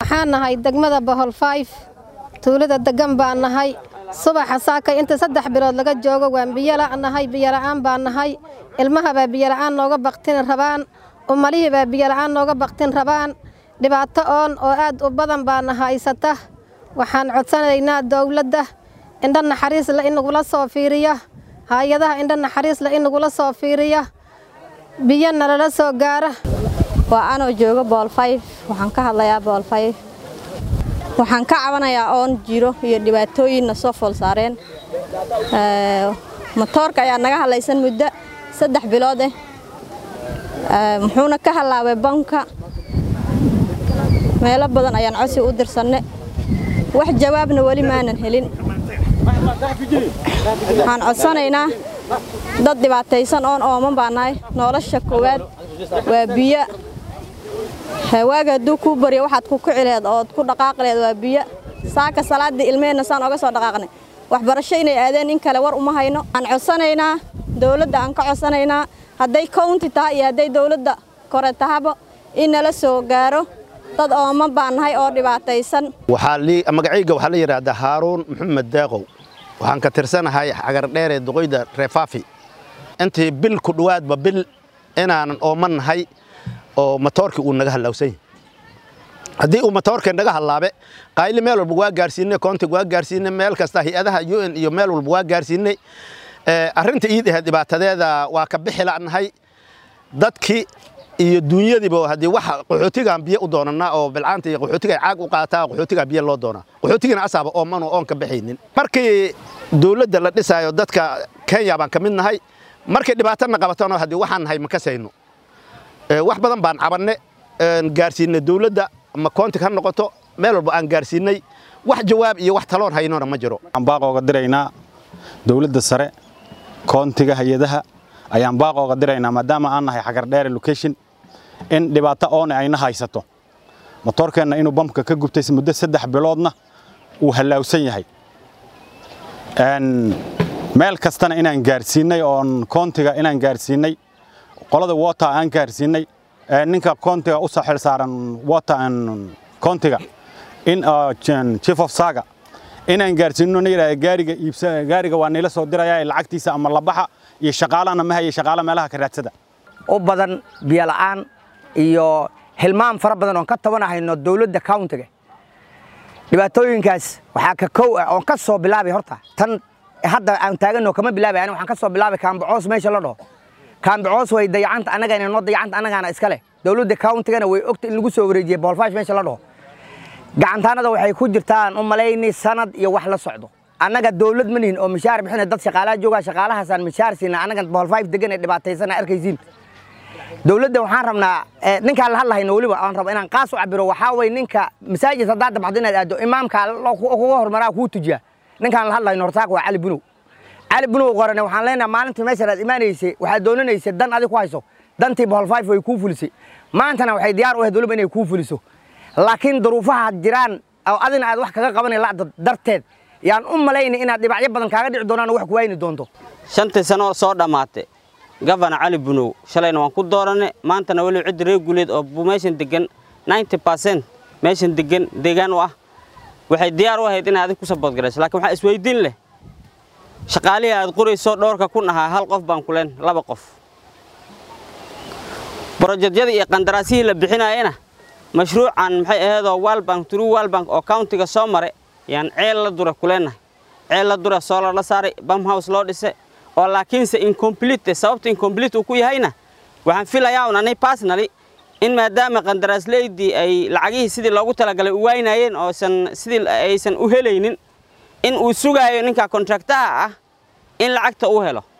waxaan nahay degmada Bohol 5 tuulada degan baan nahay subaxa saaka inta 3 bilood laga joogo waan biyo la'aanahay biyo la'aan baan nahay ilmaha baa biyo la'aan nooga baqtin rabaan umalihi baa biyo la'aan nooga baqtin rabaan dhibaato oo aad u badan baan haysata waxaan codsanaynaa dawladda indha naxariis la inagu la soo fiiriyo hay'adaha indha naxariis la inagu la soo fiiriyo biyo nala soo gaara waa anoo joogo Bohol 5 waxaan ka hadlayaa Bohol 5 waxaan ka cabanayaa oon jiro iyo dhibaatooyin soo fool saareen matoorka ayaa naga halaysan muddo 3 bilood muxuuna ka halaabay banka meelo badan ayaan codsi u dirsanay wax jawaabna wali maanan helin waxaan codsanaynaa dad dhibaataysan ooman baanahay nolosha koowaad waa biyo hawaaga duu ku bariyo waxaad ku kicileed oo ku dhaqaaqleed waa biyo saaka salaadii ilmeena saan uga soo dhaqaaqnay waxbarasho inay aadeen in kale war uma hayno aan codsanaynaa dawladda aan ka codsanaynaa haday county tahay iyo haday dawladda kore tahabo in la soo gaaro dad ooman baanahay oo dhibaataysan magacayga waxa la yiraahdaa Haroon Maxamed Deeqow waxaan ka tirsanahay xagar dheer ee duqeyda Reefafi intii bil ku dhawaadba bil inaan oomannahay oo matoorkii uu naga halawsay hadii uu matoorka naga halaabe qayli meel walba waa gaarsiinay county waa gaarsiinay meel kasta hay'adaha UN iyo meel walba waa gaarsiinay arinta iidaha dhibaatadeeda waa ka bixi la'nahay dadkii iyo dunyadiiba hadii wax qaxootigan biyo u doonana oo bilcaanta iyo qaxootiga caag u qaataa qaxootiga biyo loo doona qaxootigana asaaba oo man oo ka bixinin markii dawladda la dhisaayo dadka Kenya baan ka mid nahay markii dhibaatana qabatano hadii waxaan nahay ma ka sayno wax badan baan cabanay gaarsiinay dawladda ama county ka noqoto meel walba aan gaarsiinay wax jawaab iyo wax taloon haynona ma jiro aan baaqooga diraynaa dawladda sare county-ga hay'adaha ayaan baaqooga diraynaa maadaama aan nahay xagar dheer location in dhibaato oon ayna haysato motorkeena inuu bamka ka gubtay muddo 3 biloodna uu halawsan yahay meel kastana inaan gaarsiinay oon county-ga inaan gaarsiinay qolada water aan gaarsiinay ninka county-ga u soo xil saaran water and county-ga in chief of saga inaan gaarsiino gaariga waa nila soo dirayaa lacagtiisa ama la baxa iyo shaqaalana ma hayo shaqaala meelaha ka raadsada oo badan biyo la'aan iyo hilmaan fara badan oo ka tabanahayno dawladda county-ga dhibaatooyinkaas waxa ka koow ah oo ka soo bilaabay horta tan hadda aan taagano kama bilaabay waxaan ka soo bilaabay kaambacoos meesha la dhaho kaambacoos way dayacanta anaga inay noo dayacanta anagana iska leh dawladda county-gana way ogtay in lagu soo wareejiyay Bohol 5 meesha la dhaho gacantaanada waxay ku jirtaan u maleeyni sanad iyo wax la socdo anaga dawlad manihin oo mishaar bixina dad shaqaalaha jooga shaqaalahaasaan mishaar siina anaga Bohol 5 degan ee dhibaataysan arkaysiin dawladda waxaan rabnaa ninka la hadlayno waliba aan rabo inaan qaas u cabiro waxa way ninka masaajid hadaad baxdo inaad aado imaamka ugu hormaraa ku tujiya ninkan la hadlayno hortaaq waa Ali Bunow qorane waxaan leenahay maalintii meesha aad imaanaysay waxa doonanaysay dan adiga ku hayso dantii Bohol 5 way ku fulisay maantana waxay diyaar u ahayd dawladda inay ku fuliso laakiin duruufaha jiraan oo adina aad wax kaga qabanay la darteed yaan u maleynay inaad dhibacyo badan kaaga dhici doonaan wax ku wayni doonto 5 sano soo dhamaatay Governor Ali Bunow shalayna waan ku dooranay maantana wali cid regulate oo meeshan degan 90% meeshan degan waa waxay diyaar u ahayd in aad ku support garayso laakiin waxa isweydiin leh shaqaalihi aad qorayso dhowrka kun ahaa hal qof baan ku leen 2 qof projectyada iyo qandaraasihii la bixinayna mashruucan maxay ahaydoo World Bank oo county-ga soo maray yaan ceel la dura ku leenahay ceel la dura solar la saaray bam house loo dhisay oo laakiinse incomplete sababta incomplete uu ku yahayna waxaan filayaa inay personally in maadaama qandaraasleydii ay lacagihii sidii loogu talagalay u waynayeen oo sidii aysan u helaynin in uu sugayo ninka contractor ah in lacagta uu helo